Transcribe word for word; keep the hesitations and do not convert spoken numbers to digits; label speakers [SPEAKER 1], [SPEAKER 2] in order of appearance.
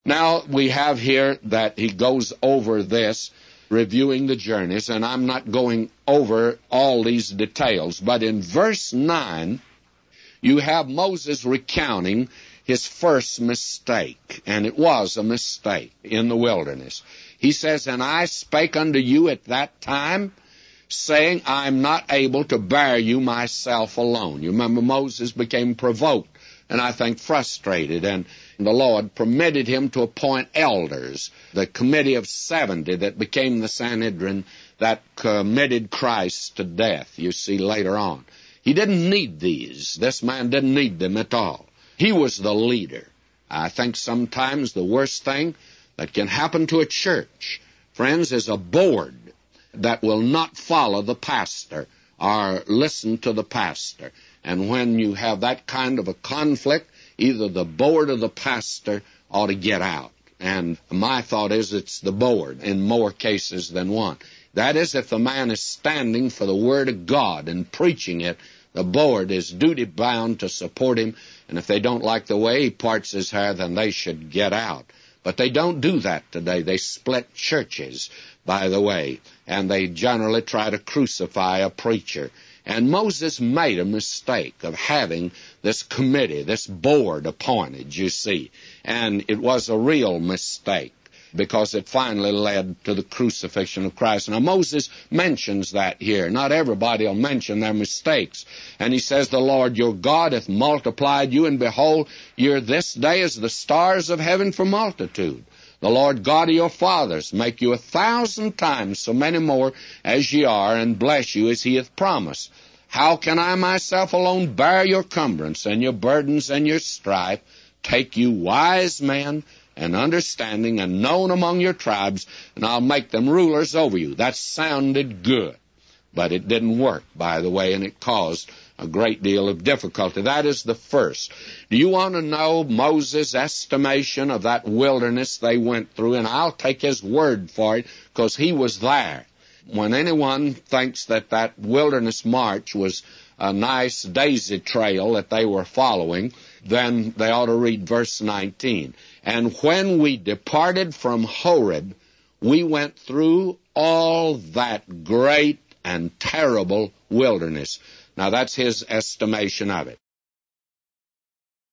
[SPEAKER 1] Now, we have here that he goes over this, reviewing the journeys, and I'm not going over all these details, but in verse nine, you have Moses recounting his first mistake, and it was a mistake in the wilderness. He says, "And I spake unto you at that time, saying, I am not able to bear you myself alone." You remember Moses became provoked, and I think frustrated, and the Lord permitted him to appoint elders, the committee of seventy that became the Sanhedrin that committed Christ to death, you see, later on. He didn't need these. This man didn't need them at all. He was the leader. I think sometimes the worst thing that can happen to a church, friends, is a board that will not follow the pastor or listen to the pastor. And when you have that kind of a conflict, either the board or the pastor ought to get out. And my thought is it's the board in more cases than one. That is, if the man is standing for the Word of God and preaching it, the board is duty-bound to support him, and if they don't like the way he parts his hair, then they should get out. But they don't do that today. They split churches, by the way, and they generally try to crucify a preacher. And Moses made a mistake of having this committee, this board appointed, you see. And it was a real mistake, because it finally led to the crucifixion of Christ. Now, Moses mentions that here. Not everybody will mention their mistakes. And he says, "The Lord your God hath multiplied you, and behold, you're this day as the stars of heaven for multitude. The Lord God of your fathers make you a thousand times so many more as ye are, and bless you as he hath promised. How can I myself alone bear your cumbrance and your burdens and your strife? Take you wise men and understanding and known among your tribes, and I'll make them rulers over you." That sounded good, but it didn't work, by the way, and it caused a great deal of difficulty. That is the first. Do you want to know Moses' estimation of that wilderness they went through? And I'll take his word for it, because he was there. When anyone thinks that that wilderness march was a nice daisy trail that they were following, then they ought to read verse nineteen. "And when we departed from Horeb, we went through all that great and terrible wilderness." Now, that's his estimation of it.